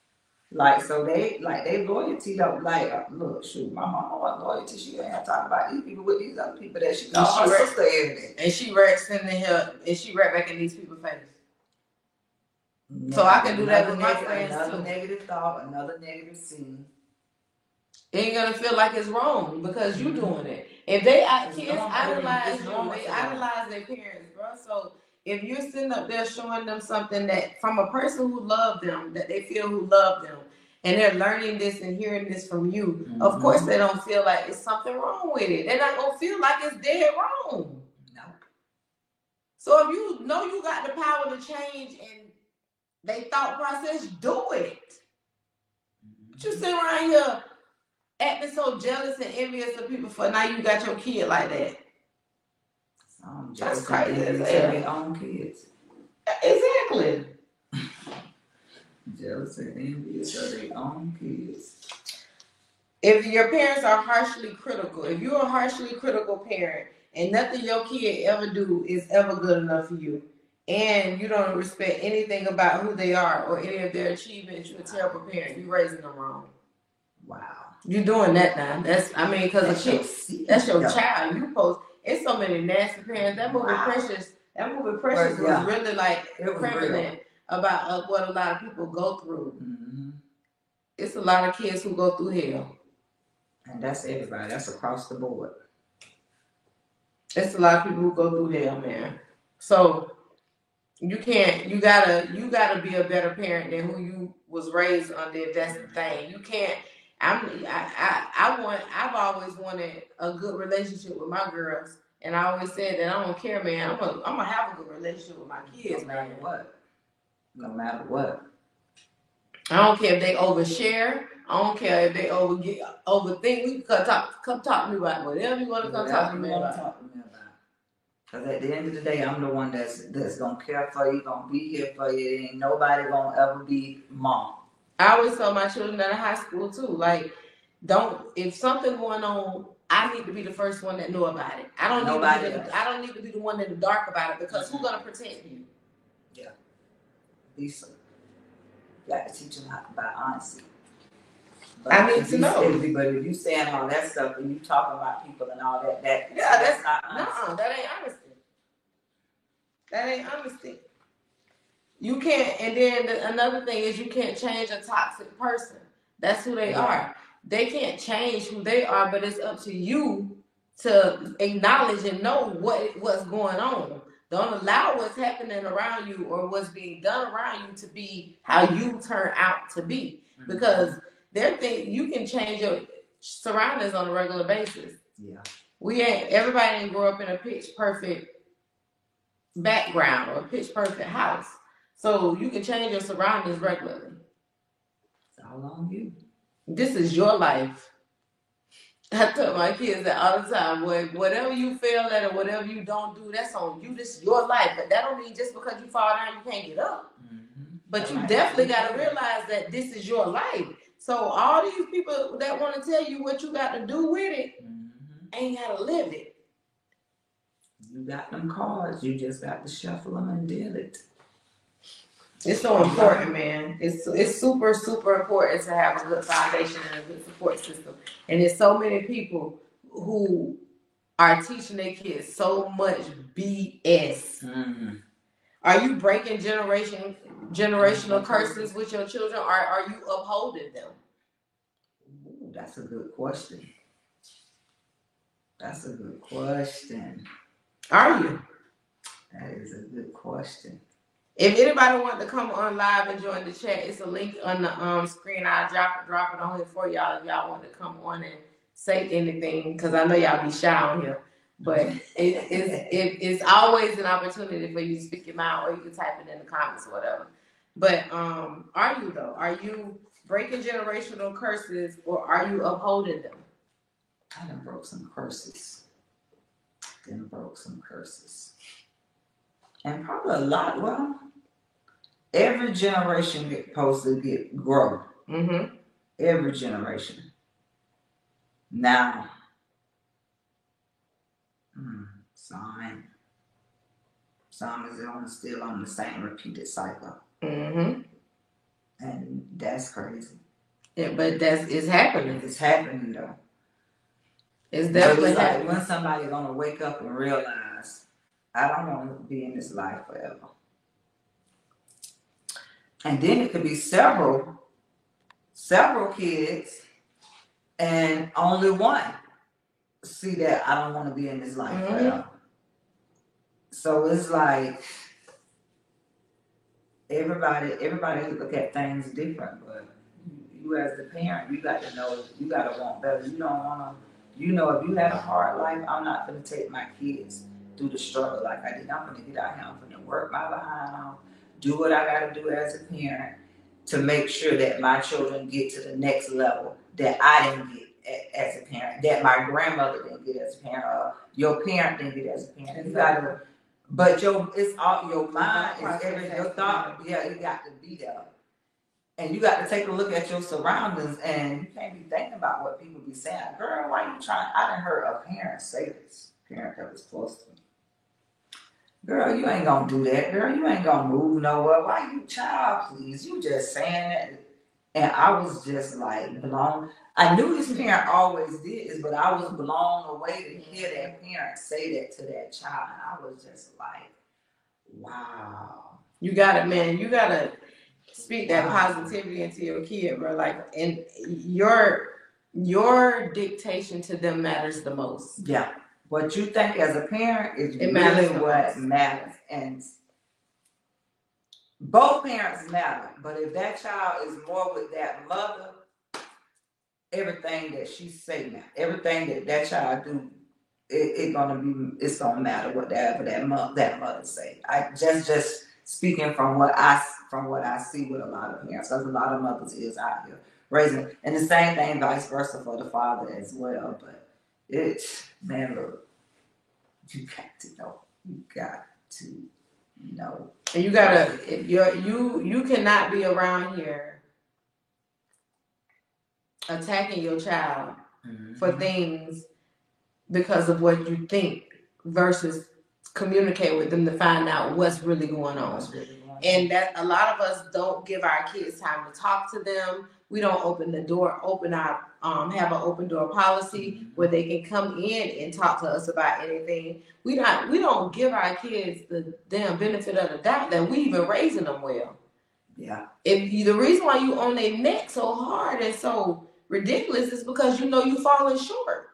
[SPEAKER 1] Like, so they loyalty don't like, look, shoot, my mama want loyalty. She ain't talking about these people with these other people that she call her sister every day.
[SPEAKER 2] And she racks in the hell, and she right back in these people's face. So I can do that with my friends
[SPEAKER 1] another
[SPEAKER 2] too.
[SPEAKER 1] Negative thought, another negative scene.
[SPEAKER 2] It ain't gonna feel like it's wrong because you doing it. If they kids idolize you, they idolize their parents, bro. So if you're sitting up there showing them something that from a person who loved them, that they feel who loved them, and they're learning this and hearing this from you, of course they don't feel like it's something wrong with it. They're not gonna feel like it's dead wrong.
[SPEAKER 1] No.
[SPEAKER 2] So if you know you got the power to change and they thought process, do it. But you sit around here acting so jealous and envious of people for now you got your kid like that.
[SPEAKER 1] That's crazy. Their own kids.
[SPEAKER 2] Exactly.
[SPEAKER 1] Jealous and envious of their own kids.
[SPEAKER 2] If your parents are harshly critical, if you're a harshly critical parent and nothing your kid ever do is ever good enough for you, and you don't respect anything about who they are or any of their achievements, you're a terrible parent. You're raising them wrong.
[SPEAKER 1] Wow.
[SPEAKER 2] You're doing that now. Because that's your child. You post. It's so many nasty parents. That movie Precious. That movie Precious was really like prevalent about what a lot of people go through. Mm-hmm. It's a lot of kids who go through hell.
[SPEAKER 1] And that's everybody. That's across the board.
[SPEAKER 2] It's a lot of people who go through hell, man. So you gotta be a better parent than who you was raised under. If that's the thing, you can't. I've always wanted a good relationship with my girls, and I always said that I don't care, man. I'm gonna have a good relationship with my kids,
[SPEAKER 1] no matter what. No matter what.
[SPEAKER 2] I don't care if they overshare. I don't care if they overthink. You come talk to me about whatever you want to come talk to me about.
[SPEAKER 1] Because at the end of the day, I'm the one that's gonna care for you, gonna be here for you. Ain't nobody gonna ever be mom.
[SPEAKER 2] I always tell my children that in high school too, like, if something going on, I need to be the first one that know about it. I don't need to be the one in the dark about it, because who's gonna protect you?
[SPEAKER 1] Yeah. Lisa, you got to teach them about honesty. But
[SPEAKER 2] I need to know.
[SPEAKER 1] But if you saying all that stuff and you talking about people and all that,
[SPEAKER 2] that's not honesty. That ain't honesty. That ain't honesty. You can't, and then another thing is you can't change a toxic person. That's who they are. They can't change who they are, but it's up to you to acknowledge and know what's going on. Don't allow what's happening around you or what's being done around you to be how you turn out to be. Because you can change your surroundings on a regular basis. Yeah. Everybody didn't grow up in a pitch perfect background or a pitch perfect house. So you can change your surroundings regularly.
[SPEAKER 1] It's all on you.
[SPEAKER 2] This is your life. I tell my kids that all the time. Whatever you fail at or whatever you don't do, that's on you. This is your life. But that don't mean just because you fall down, you can't get up. Mm-hmm. But you definitely got to realize that this is your life. So all these people that want to tell you what you got to do with it, ain't got to live it.
[SPEAKER 1] You got them cards. You just got to shuffle them and deal it.
[SPEAKER 2] It's so important, man. It's super, super important to have a good foundation and a good support system. And there's so many people who are teaching their kids so much BS. Mm-hmm. Are you breaking generational curses with your children, or are you upholding them?
[SPEAKER 1] Ooh, that's a good question. That's a good question.
[SPEAKER 2] Are you?
[SPEAKER 1] That is a good question.
[SPEAKER 2] If anybody wants to come on live and join the chat, it's a link on the screen. I'll drop it on here for y'all if y'all want to come on and say anything, because I know y'all be shy on here. But it's always an opportunity for you to speak your mind, or you can type it in the comments or whatever. But are you though? Are you breaking generational curses, or are you upholding them?
[SPEAKER 1] I done broke some curses. And probably a lot. Well, every generation gets supposed to grow. Mm-hmm. Every generation. Now, some is still on the same repeated cycle. Mm-hmm. And That's crazy.
[SPEAKER 2] Yeah, but it's happening.
[SPEAKER 1] It's happening though.
[SPEAKER 2] It's definitely happening.
[SPEAKER 1] When somebody's gonna wake up and realize, I don't want to be in this life forever. And then it could be several kids, and only one see that I don't want to be in this life forever. So it's like everybody look at things different, but you as the parent, you got to know, you got to want better. You don't want to, if you had a hard life, I'm not going to take my kids through the struggle like I did. I'm going to get out here, I'm going to work my behind off, do what I got to do as a parent to make sure that my children get to the next level that I didn't get as a parent, that my grandmother didn't get as a parent, or your parent didn't get as a parent. You got to, but it's all your mind, your thought. Yeah, you got to be there. And you got to take a look at your surroundings, and you can't be thinking about what people be saying. Girl, why you trying? I done heard a parent say this. Parent that was close to me. Girl, you ain't gonna do that. Girl, you ain't gonna move nowhere. Why you, child, please? You just saying that. And I was just like blown. I knew this parent always did this, but I was blown away to hear that parent say that to that child. And I was just like, wow.
[SPEAKER 2] You gotta speak that positivity into your kid, bro. Like, and your dictation to them matters the most.
[SPEAKER 1] Yeah. What you think as a parent is really what matters. And both parents matter. But if that child is more with that mother, everything that she say now, everything that child do, it's gonna matter whatever that mother say. I just speaking from what I see with a lot of parents, because a lot of mothers is out here raising, and the same thing vice versa for the father as well. But look, you got to know. You got to know.
[SPEAKER 2] And you gotta, you cannot be around here attacking your child for things because of what you think versus communicate with them to find out what's really going on. And that a lot of us don't give our kids time to talk to them. We don't have an open door policy where they can come in and talk to us about anything. We don't give our kids the damn benefit of the doubt that we even raising them well.
[SPEAKER 1] Yeah.
[SPEAKER 2] The reason why you on their neck so hard and so ridiculous is because you know you falling short.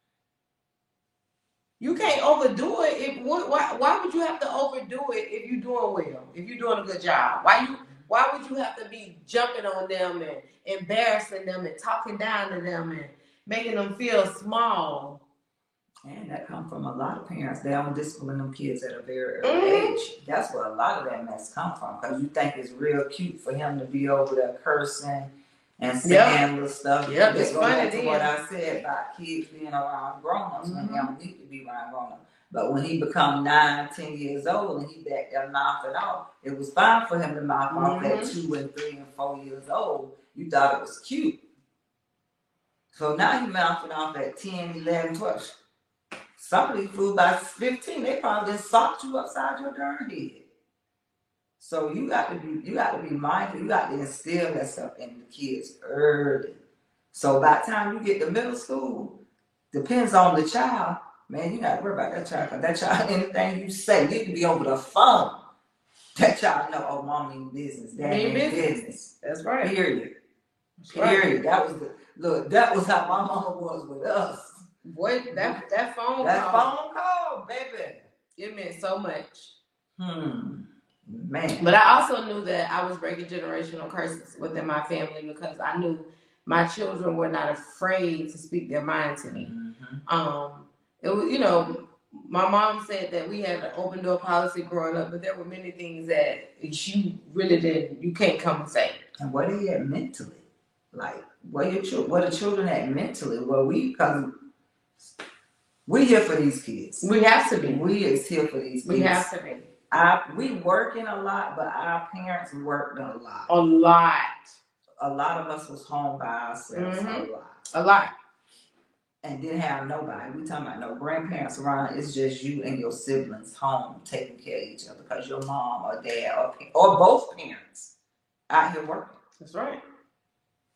[SPEAKER 2] You can't overdo it. Why would you have to overdo it if you're doing well? If you're doing a good job, why would you have to be jumping on them and embarrassing them and talking down to them and making them feel small?
[SPEAKER 1] And that comes from a lot of parents. They don't discipline them kids at a very early age. That's where a lot of that mess come from. Because you think it's real cute for him to be over there cursing and saying little stuff.
[SPEAKER 2] Yep, it's funny
[SPEAKER 1] to what I said about kids being around grown-ups when they don't need to be around grown-ups. But when he become 9, 10 years old and he back there mouthing off, it was fine for him to mouth off at 2 and 3 and 4 years old. You thought it was cute. So now he mouthing off at 10, 11, 12. Some of these fools by 15, they probably just socked you upside your darn head. So you got to be mindful. You got to instill that stuff in the kids early. So by the time you get to middle school, depends on the child. Man, you got to worry about that child. Because that child, anything you say, you can be over the phone. That child know, oh, mom mean business. Dad mean business.
[SPEAKER 2] That's right.
[SPEAKER 1] Period. Period. That was how my mama was with us.
[SPEAKER 2] Boy, that phone
[SPEAKER 1] call, baby.
[SPEAKER 2] It meant so much.
[SPEAKER 1] Man.
[SPEAKER 2] But I also knew that I was breaking generational curses within my family because I knew my children were not afraid to speak their mind to me. It was, my mom said that we had an open door policy growing up, but there were many things that you can't come and say.
[SPEAKER 1] And what are you at mentally? Like, what are children at mentally? Well, we here for these kids.
[SPEAKER 2] We have to be.
[SPEAKER 1] We is here for these kids.
[SPEAKER 2] We have to be.
[SPEAKER 1] We working a lot, but our parents worked a lot.
[SPEAKER 2] A lot.
[SPEAKER 1] A lot of us was home by ourselves
[SPEAKER 2] a lot.
[SPEAKER 1] And didn't have nobody. We talking about no grandparents around. It's just you and your siblings home taking care of each other because your mom or dad or both parents out here working.
[SPEAKER 2] That's right.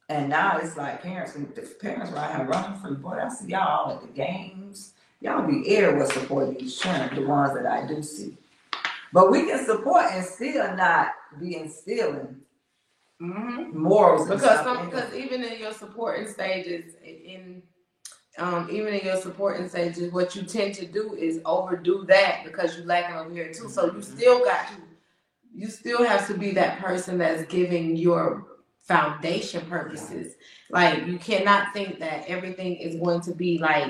[SPEAKER 1] And now it's like parents right here running free. Boy, I see y'all at the games. Y'all be everywhere supporting these children, the ones that I do see. But we can support and still not be instilling morals.
[SPEAKER 2] Because even in your supporting stages, even in your supporting stages, what you tend to do is overdo that because you lacking over here too. So you still have to be that person that's giving your foundation purposes. Like you cannot think that everything is going to be like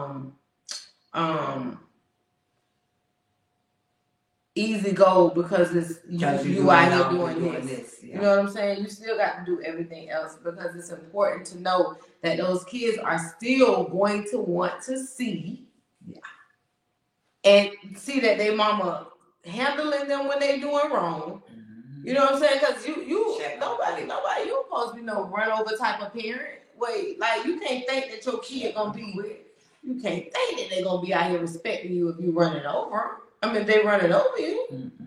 [SPEAKER 2] easy go because it's you out here doing this. Yeah. You know what I'm saying? You still got to do everything else because it's important to know that those kids are still going to want to see and see that their mama handling them when they doing wrong. You know what I'm saying? Because nobody, you supposed to be no run over type of parent. Wait, like you can't think that your kid gonna be with. You can't think that they're gonna be out here respecting you if you running over. I mean, if they running over you.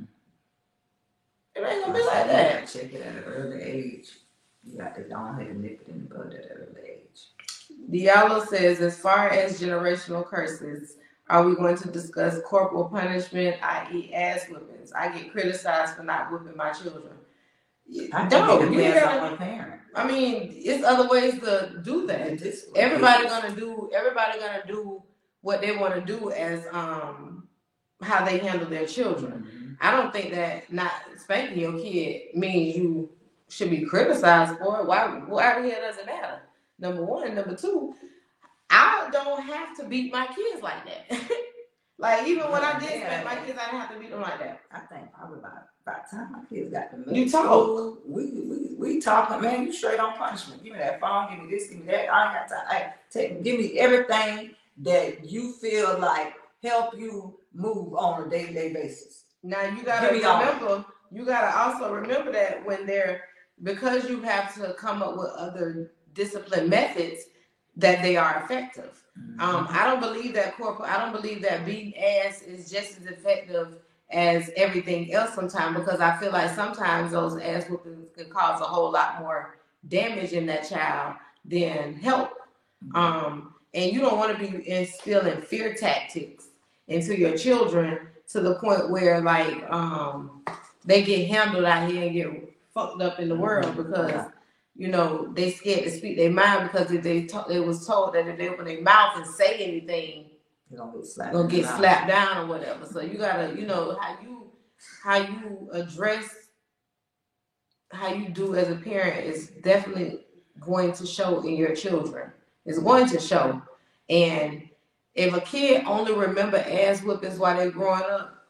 [SPEAKER 2] It ain't gonna be like that.
[SPEAKER 1] Check it at an early age. You got to go ahead and nip it in the bud at an early age.
[SPEAKER 2] Diallo says, as far as generational curses, are we going to discuss corporal punishment, i.e. ass whippings? I get criticized for not whipping my children.
[SPEAKER 1] I don't. It depends on the parent.
[SPEAKER 2] I mean, it's other ways to do that. Everybody gonna do what they want to do as how they handle their children. I don't think that not spanking your kid means you should be criticized for it. Why the hell does it matter? Number one. Number two, I don't have to beat my kids like that. Like even when I did spank my kids, I didn't have to beat them like that.
[SPEAKER 1] I think probably about time my kids got to
[SPEAKER 2] middle school.
[SPEAKER 1] We talking, man. You straight on punishment. Give me that phone. Give me this. Give me that. I ain't got time. Give me everything that you feel like help you move on a day-to-day basis.
[SPEAKER 2] Now you gotta remember. You gotta also remember that because you have to come up with other discipline methods that they are effective. I don't believe that beating ass is just as effective as everything else sometimes, because I feel like sometimes those ass whoopings can cause a whole lot more damage in that child than help. And you don't want to be instilling fear tactics into your children to the point where like they get handled out here and get fucked up in the world because you know they scared to speak their mind, because if they was told that if they open their mouth and say anything, they're gonna get slapped down or whatever. So you gotta, you know, how you address, how you do as a parent is definitely going to show in your children. It's going to show. And if a kid only remember ass whoopings while they're growing up,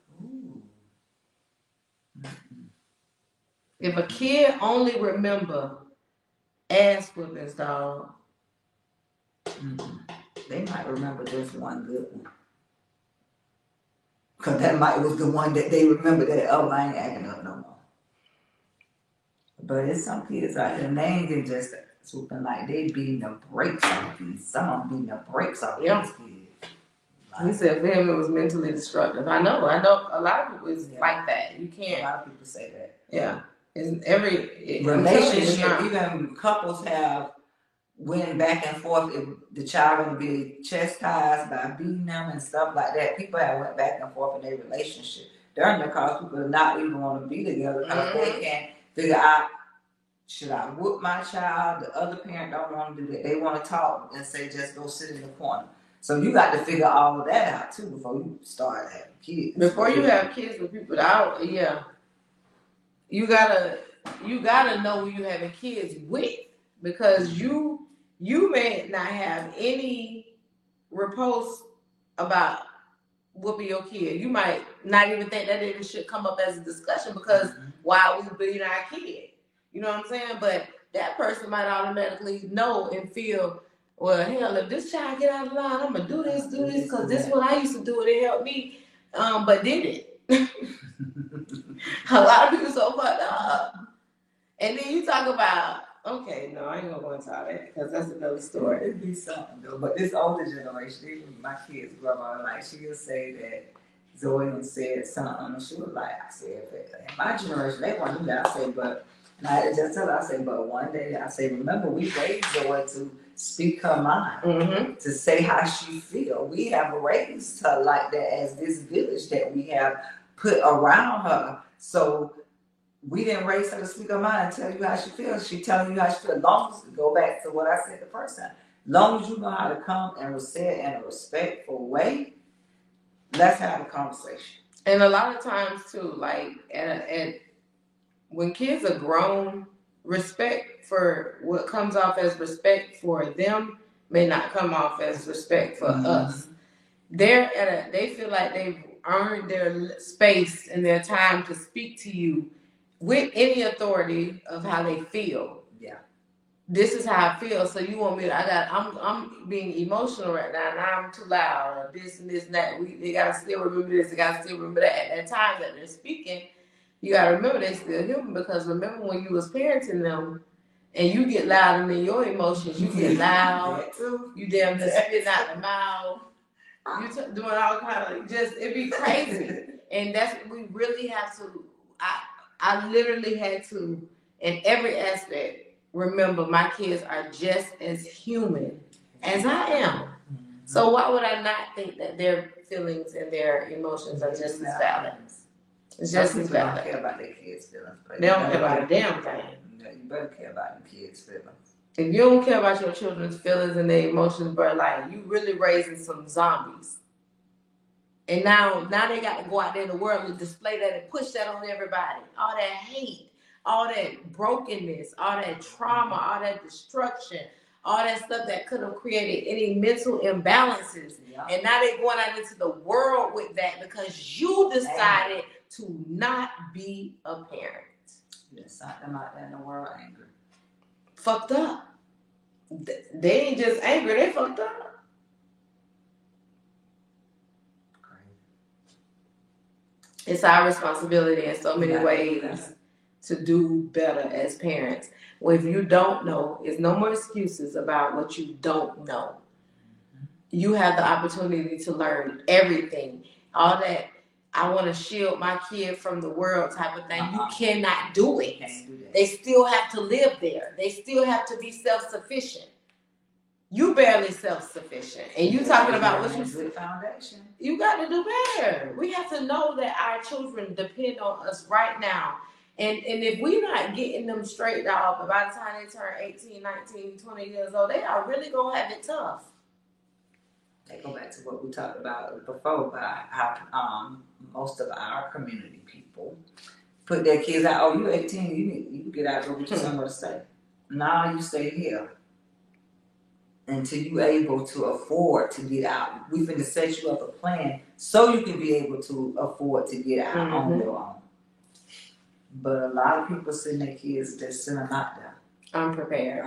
[SPEAKER 2] if a kid only remember ass whoopings, dog,
[SPEAKER 1] they might remember just one good one. Because that was the one that they remember that, oh, I ain't acting up no more. But it's some kids out there, they ain't get just swooping like they beating the brakes off these. Some of them beating the brakes off these kids.
[SPEAKER 2] He said for him it was mentally destructive. I know a lot of people is like that. You can't.
[SPEAKER 1] A lot of people say that.
[SPEAKER 2] Yeah. In every
[SPEAKER 1] relationship, even couples have went back and forth if the child going to be chastised by beating them and stuff like that. People have went back and forth in their relationship. During the cause people do not even want to be together because they can't figure out, should I whoop my child? The other parent don't want to do that. They want to talk and say, just go sit in the corner. So you got to figure all of that out too before you start having kids.
[SPEAKER 2] Before you have kids with people out, you gotta know who you having kids with, because you may not have any repulse about whooping your kid. You might not even think that it should come up as a discussion because why we beating our kid? You know what I'm saying? But that person might automatically know and feel, well, hell, if this child get out of line, I'm gonna do this, because this is what I used to do and it helped me. But did it? A lot of people so fucked up. And then you talk about, okay, no, I ain't gonna go into all that because that's another story.
[SPEAKER 1] It'd be something though. But this older generation, even my kids grow up, like she'll say that Zoe said something, and she was like, I said, in my generation, they want to do that. I said, but And I just tell her, I say, but one day, I say, remember, we raised Joy to speak her mind, to say how she feel. We have raised her like that as this village that we have put around her. So we didn't raise her to speak her mind and tell you how she feels. She telling you how she feels. Long as go back to what I said the first time. Long as you know how to come and say it in a respectful way, let's have a conversation.
[SPEAKER 2] And a lot of times too, like at when kids are grown, respect for what comes off as respect for them may not come off as respect for us. They feel like they've earned their space and their time to speak to you with any authority of how they feel.
[SPEAKER 1] Yeah.
[SPEAKER 2] This is how I feel. So you want me to? I'm being emotional right now, and I'm too loud, or this and this and that. They gotta still remember this. They gotta still remember that. At times that they're speaking, you gotta remember they're still human. Because remember when you was parenting them, and you get loud, and in your emotions, you get loud. You damn near spitting out the mouth. You doing all kind of it'd be crazy. And that's what we really have to. I literally had to, in every aspect, remember my kids are just as human as I am. So why would I not think that their feelings and their emotions are just as valid? It's just as valid.
[SPEAKER 1] Don't care about their kids' feelings.
[SPEAKER 2] They don't care about a damn thing.
[SPEAKER 1] You better care about the kids' feelings.
[SPEAKER 2] If you don't care about your children's feelings and their emotions, bro, like you really raising some zombies. And now they got to go out there in the world and display that and push that on everybody. All that hate, all that brokenness, all that trauma, all that destruction, all that stuff that could have created any mental imbalances. Yeah. And now they're going out into the world with that because you decided to not be a parent.
[SPEAKER 1] You decided them out there in the world angry.
[SPEAKER 2] Fucked up. They ain't just angry, they fucked up. It's our responsibility in so many ways to do better as parents. Well, if you don't know, there's no more excuses about what you don't know. You have the opportunity to learn everything. All that, I want to shield my kid from the world type of thing. You cannot do it. They still have to live there. They still have to be self-sufficient. You barely self-sufficient, and you talking about what you
[SPEAKER 1] good foundation.
[SPEAKER 2] You got to do better. We have to know that our children depend on us right now, and if we're not getting them straightened out, but by the time they turn 18, 19, 20 years old, they are really gonna have it tough.
[SPEAKER 1] They go back to what we talked about before about how most of our community people put their kids out. Oh, you're 18, you get out and go get somewhere to stay. Now you stay here. Until you're able to afford to get out. We're going to set you up a plan so you can be able to afford to get out on your own. But a lot of people send their kids, they send them out there.
[SPEAKER 2] Unprepared.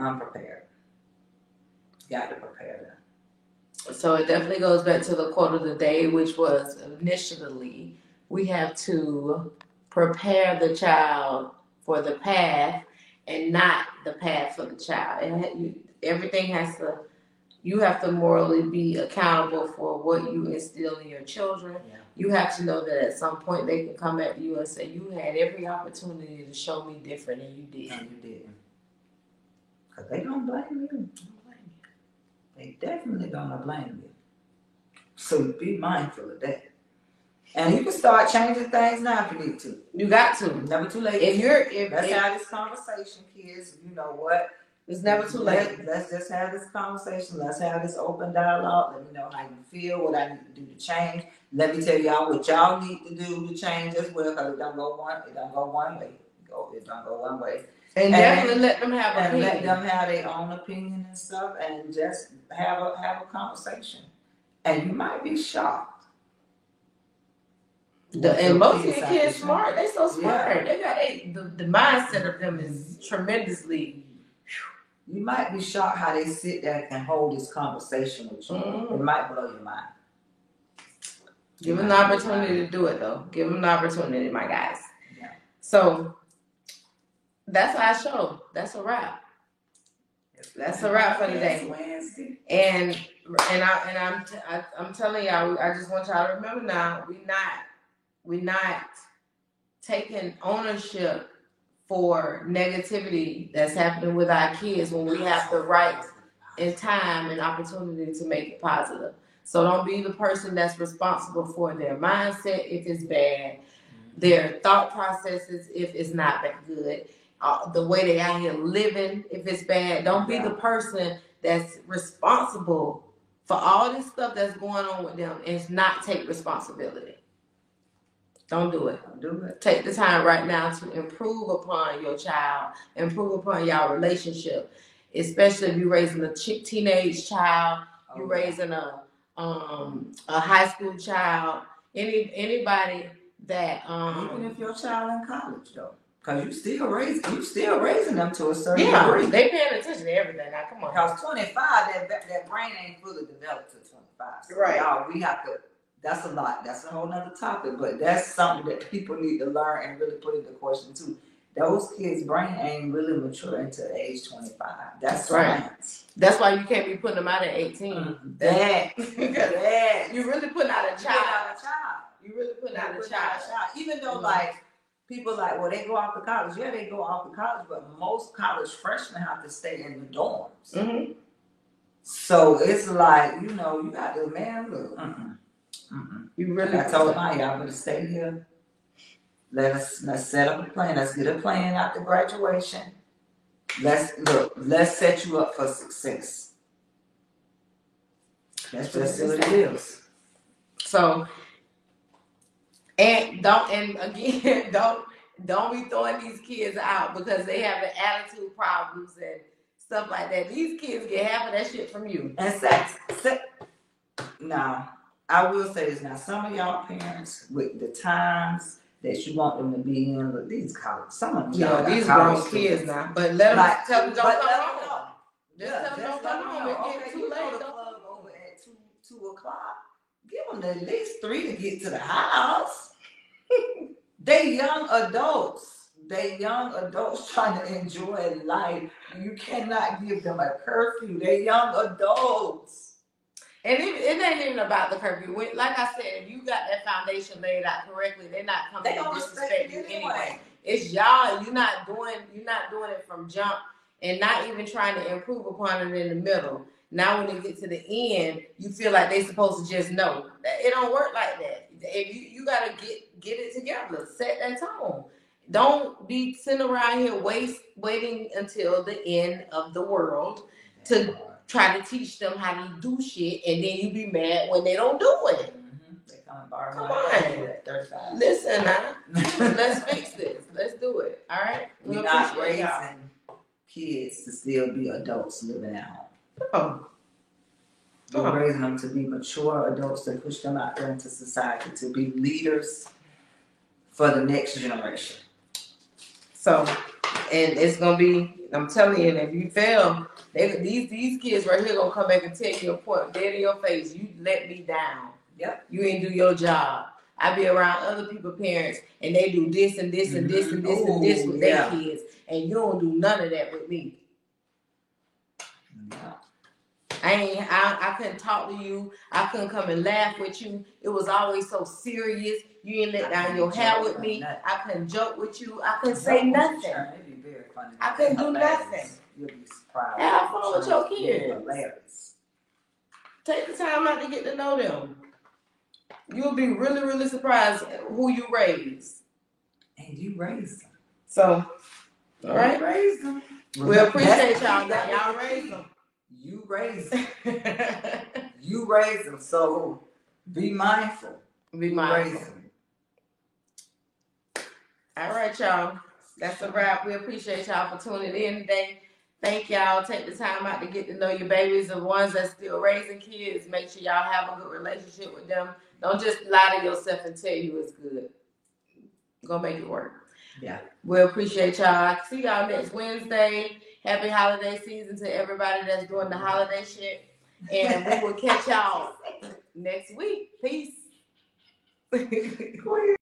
[SPEAKER 1] Got to prepare them.
[SPEAKER 2] So it definitely goes back to the quote of the day, which was initially, we have to prepare the child for the path and not the path for the child. And everything has to, you have to morally be accountable for what you instill in your children. Yeah. You have to know that at some point they can come at you and say, you had every opportunity to show me different and you didn't.
[SPEAKER 1] And you didn't. Because they don't blame you. They definitely don't blame you. So be mindful of that. And you can start changing things now if you need to.
[SPEAKER 2] You got to.
[SPEAKER 1] Never too late. Let's have this conversation, kids. You know what?
[SPEAKER 2] It's never too late.
[SPEAKER 1] Let's just have this conversation. Let's have this open dialogue. Let me know how you feel, what I need to do to change. Let me tell y'all what y'all need to do to change as well, because it don't go one way. It don't go one way.
[SPEAKER 2] And definitely let them have
[SPEAKER 1] an opinion. Let them have their own opinion and stuff, and just have a conversation. And you might be shocked.
[SPEAKER 2] And most of the kids smart. They so smart. Yeah. They got the mindset of them is tremendously.
[SPEAKER 1] You might be shocked how they sit there and hold this conversation with you. It might blow your mind.
[SPEAKER 2] Give them the opportunity to do it, though. Give them the opportunity, my guys. Yeah. So that's our show. That's a wrap. That's a wrap for today. And I'm telling y'all, I just want y'all to remember now, we're not taking ownership for negativity that's happening with our kids when we have the right and time and opportunity to make it positive. So don't be the person that's responsible for their mindset if it's bad, their thought processes if it's not that good, the way they out here living if it's bad. Don't be the person that's responsible for all this stuff that's going on with them and not take responsibility. Don't do it.
[SPEAKER 1] Don't do it.
[SPEAKER 2] Take the time right now to improve upon your child, improve upon your relationship, especially if you're raising a teenage child, you're raising a high school child, anybody that
[SPEAKER 1] even if your child in college though, because you still raising them to a certain degree.
[SPEAKER 2] They paying attention to everything. Now come on.
[SPEAKER 1] Because 25, that brain ain't fully developed to 25. So
[SPEAKER 2] right.
[SPEAKER 1] Y'all, we have to. That's a lot. That's a whole nother topic. But that's something that people need to learn and really put into question too. Those kids' brain ain't really mature until age 25. That's
[SPEAKER 2] right.
[SPEAKER 1] Science.
[SPEAKER 2] That's why you can't be putting them out at 18.
[SPEAKER 1] That.
[SPEAKER 2] You really putting out a child. You really putting out a child.
[SPEAKER 1] Even though like people like, well, they go off to college. Yeah, they go off to college, but most college freshmen have to stay in the dorms.
[SPEAKER 2] Mm-hmm.
[SPEAKER 1] So it's like, you know, you got to, man, look.
[SPEAKER 2] You really.
[SPEAKER 1] I told my y'all better stay here. Let's set up a plan. Let's get a plan after graduation. Let's set you up for success. That's just what it is.
[SPEAKER 2] So, and don't be throwing these kids out because they have an attitude problems and stuff like that. These kids get half of that shit from you.
[SPEAKER 1] And now, I will say this now. Some of y'all parents with the times that you want them to be in, but these college, some of them,
[SPEAKER 2] these grown kids now. But let them tell them don't come home. Just tell them don't come home. It gets too late.
[SPEAKER 1] Over at 2 o'clock. Give them at least 3 to get to the house. They young adults. Trying to enjoy life. You cannot give them a curfew. They're young adults.
[SPEAKER 2] And it ain't even about the curfew. Like I said, if you got that foundation laid out correctly, they're not coming to disrespect you anyway. It's y'all. You're not doing it from jump and not even trying to improve upon it in the middle. Now when they get to the end, you feel like they're supposed to just know. It don't work like that. If you gotta get it together, set that tone. Don't be sitting around here waiting until the end of the world to try to teach them how to do shit, and then you be mad when they don't do it.
[SPEAKER 1] They come and borrow
[SPEAKER 2] Come on. Listen now. Let's fix this. Let's do it. All right?
[SPEAKER 1] We're not raising kids to still be adults living at home. We're raising them to be mature adults to push them out there into society, to be leaders for the next generation. So, and it's going to be, I'm telling you, if you fail, these kids right here going to come back and tell you a point dead in your face. You let me down. Yep. You ain't do your job. I be around other people's parents, and they do this and this and this and this and this with their kids, and you don't do none of that with me. Yeah. I couldn't talk to you. I couldn't come and laugh with you. It was always so serious. You didn't let down your hair with me. I couldn't joke with you. I couldn't say nothing. It'd be very funny. I couldn't do nothing. You'll be surprised.
[SPEAKER 2] Have fun with your kids.
[SPEAKER 1] Hilarious.
[SPEAKER 2] Take the time out to get to know them. You'll be really, really surprised who you raise.
[SPEAKER 1] And you raised them.
[SPEAKER 2] So, all right.
[SPEAKER 1] You raised them.
[SPEAKER 2] We appreciate y'all that y'all raised them.
[SPEAKER 1] You raised them. You raised them. So be mindful.
[SPEAKER 2] Be mindful. All right, y'all. That's a wrap. We appreciate y'all for tuning in today. Thank y'all. Take the time out to get to know your babies. The ones that's still raising kids, make sure y'all have a good relationship with them. Don't just lie to yourself and tell you it's good. Go make it work. Yeah. We appreciate y'all. See y'all next Wednesday. Happy holiday season to everybody that's doing the holiday shit. And we will catch y'all next week. Peace.